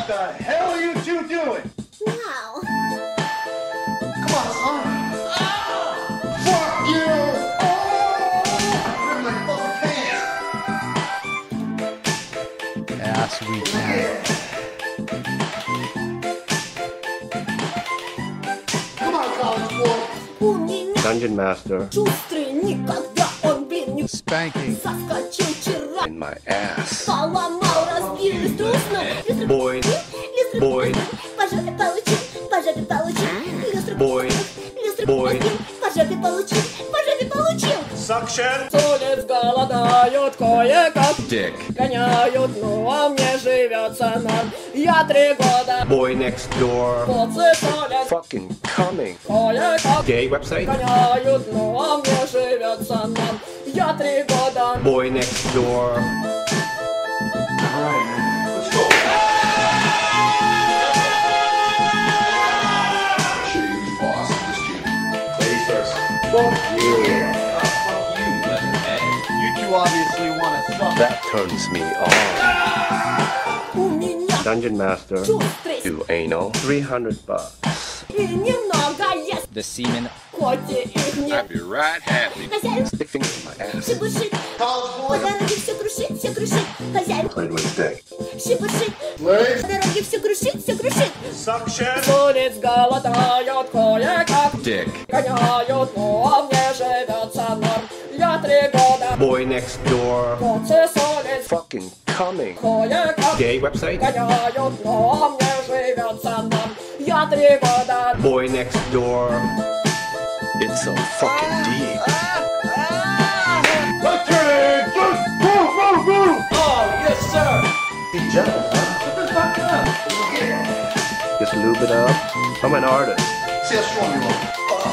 What the hell are you two doing? Now. Come on, son. Fuck you! Oh! Rip my fucking pants! Ass weekend. Come on, college boy. У меня Dungeon Master шустрый никогда он, блин, не Spanking. соскочил вчера. in my ass. Поломал, разбил люстру сна. Boy. Boy. По жопе получил, по жопе получил. Люстру Boy. люстру Boy. по жопе получил, по жопе получил. Suction. С улиц голодают кое-как, Dick. гоняют, ну а мне живется нам. Я 3 года Boy next door. подсыпали Fucking coming. кое-как, Gay website. гоняют, ну а мне живется нам. Я 3 года Boy next door. Alright, man. Let's go. Should you be boss of this gym? Ladies first. Fuck you. Fuck you, Leatherhead. You two obviously want to suck. That turns me on. У меня Dungeon Master. шустрый Do anal. $300. и немного есть. The semen. Коти их нет. Be right happy. Хозяин Stick finger in my ass. шипушит, College по boy. дороге все крушит, все крушит. Хозяин Played with stick. шипушит, Legs. по дороге все крушит, все крушит. Suction. с улиц голодают кое-как, Dick. гоняют, ну а мне живется норм. Я 3 года Boy next door. подсыпали Fucking coming. кое-как, Gay website. гоняют, ну а мне живется норм. Я 3 года Boy next door. It's so fucking deep. Let's turn it. Just move, move, move. Oh, yes, sir. Be gentle, huh? What the fuck up? Just lube it up. I'm an artist. See how strong you are.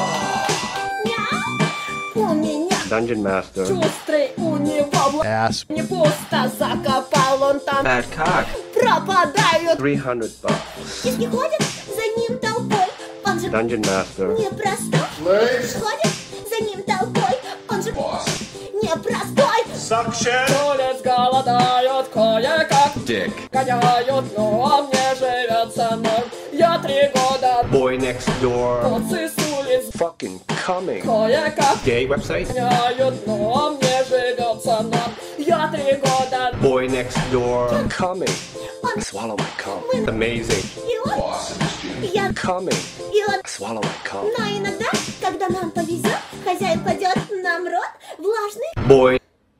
У меня Dungeon Master. Шустрый, у него Ass. не пусто, закопал он там. Bad cock. пропадают. $300. Если ходят за ним толпой, он же Dungeon Master. непростой. Legs. Ходят за ним толпой, он же Boss. непростой. Suction. С улиц голодают кое-как, Dick. гоняют, ну а мне живется норм. Я 3 года Boy next door. подцы с улиц Fucking coming. кое-как, Gay website. гоняют, ну а мне живется норм. Я 3 года Boy next door. Coming. Swallow my cum. Amazing. И он, Boss of this gym. я, Coming. и он. Swallow my cum. Но иногда, когда нам повезет, хозяин кладет нам в рот влажный Boy